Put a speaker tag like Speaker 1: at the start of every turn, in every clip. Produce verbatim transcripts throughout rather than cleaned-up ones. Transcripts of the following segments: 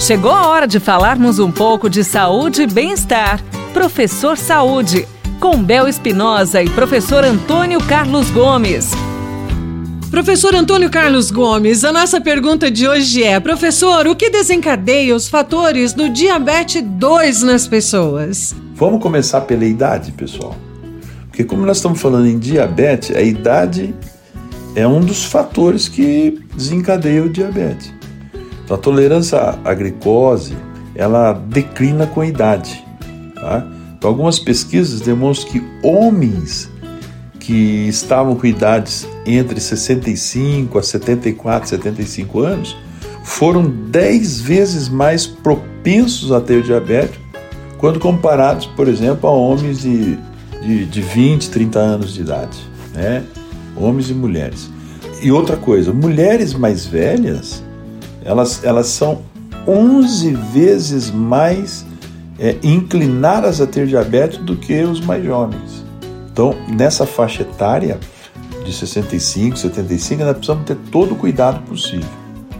Speaker 1: Chegou a hora de falarmos um pouco de saúde e bem-estar. Professor Saúde, com Bel Espinosa e professor Antônio Carlos Gomes.
Speaker 2: Professor Antônio Carlos Gomes, a nossa pergunta de hoje é: professor, o que desencadeia os fatores do diabetes dois nas pessoas?
Speaker 3: Vamos começar pela idade, pessoal. Porque como nós estamos falando em diabetes, a idade é um dos fatores que desencadeia o diabetes. Então, a tolerância à glicose, ela declina com a idade. Tá? Então, algumas pesquisas demonstram que homens que estavam com idades entre sessenta e cinco a setenta e quatro, setenta e cinco anos foram dez vezes mais propensos a ter diabetes quando comparados, por exemplo, a homens de, de, de vinte, trinta anos de idade, né? Homens e mulheres. E outra coisa, mulheres mais velhas, elas, elas são onze vezes mais é, inclinadas a ter diabetes do que os mais jovens. Então, nessa faixa etária de sessenta e cinco, setenta e cinco, nós precisamos ter todo o cuidado possível.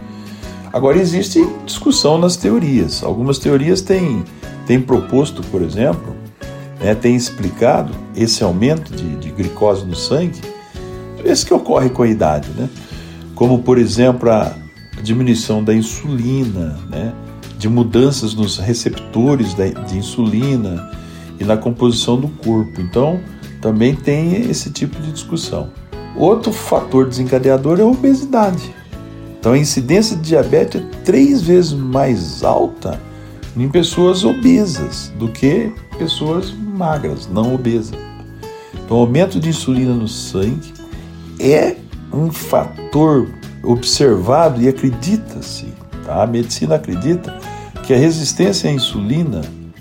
Speaker 3: Agora, existe discussão nas teorias. Algumas teorias têm, têm proposto, por exemplo, né, têm explicado esse aumento de, de glicose no sangue, esse que ocorre com a idade, né? Como, por exemplo, a diminuição da insulina, né? De mudanças nos receptores de insulina e na composição do corpo. Então, também tem esse tipo de discussão. Outro fator desencadeador é a obesidade. Então, a incidência de diabetes é três vezes mais alta em pessoas obesas do que pessoas magras, não obesas. Então, o aumento de insulina no sangue é um fator observado e acredita-se, tá? A medicina acredita que a resistência à insulina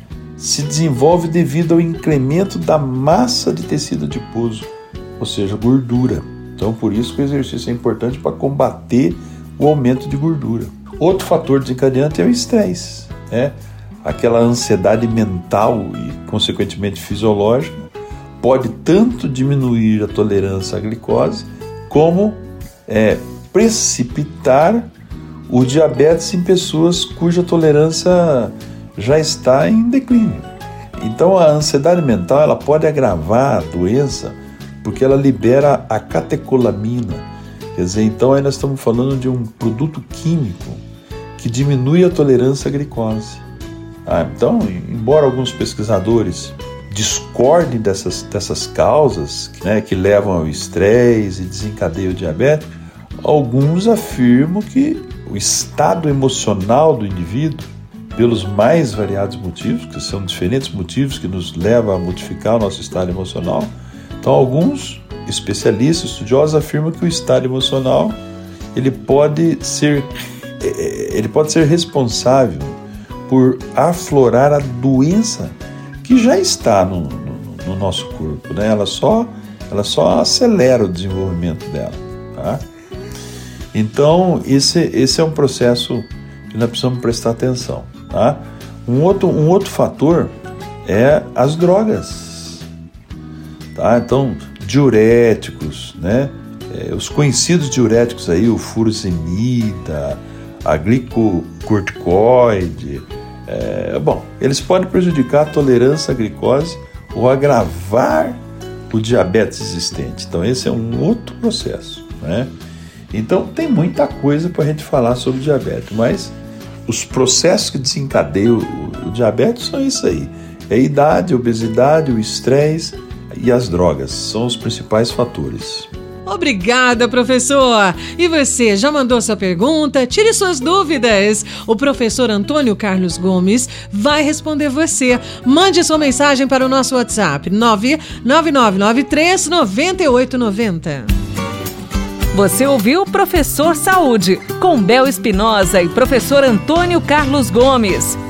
Speaker 3: se desenvolve devido ao incremento da massa de tecido adiposo, ou seja, gordura. Então, por isso que o exercício é importante para combater o aumento de gordura. Outro fator desencadeante é o estresse, né? Aquela ansiedade mental e, consequentemente, fisiológica pode tanto diminuir a tolerância à glicose como é, precipitar o diabetes em pessoas cuja tolerância já está em declínio. Então, a ansiedade mental ela pode agravar a doença porque ela libera a catecolamina. Quer dizer, então aí nós estamos falando de um produto químico que diminui a tolerância à glicose. Ah, então, embora alguns pesquisadores discordem dessas, dessas causas, né, que levam ao estresse e desencadeiam o diabetes, alguns afirmam que o estado emocional do indivíduo, pelos mais variados motivos, que são diferentes motivos que nos levam a modificar o nosso estado emocional. Então, alguns especialistas, estudiosos, afirmam que o estado emocional ele pode ser, ele pode ser responsável por aflorar a doença que já está no, no, no nosso corpo, né? Ela só, ela só acelera o desenvolvimento dela, tá? Então, esse, esse é um processo que nós precisamos prestar atenção, tá? Um outro, um outro fator é as drogas, tá? Então, diuréticos, né? É, os conhecidos diuréticos aí, o furosemida, a glicocorticoide, é, bom, eles podem prejudicar a tolerância à glicose ou agravar o diabetes existente. Então, esse é um outro processo, né? Então, tem muita coisa para a gente falar sobre diabetes, mas os processos que desencadeiam o, o diabetes são isso aí. É a idade, a obesidade, o estresse e as drogas. São os principais fatores.
Speaker 2: Obrigada, professor! E você, já mandou sua pergunta? Tire suas dúvidas! O professor Antônio Carlos Gomes vai responder você. Mande sua mensagem para o nosso WhatsApp nove nove nove nove três nove oito nove zero.
Speaker 1: Você ouviu Professor Saúde, com Bel Espinosa e professor Antônio Carlos Gomes.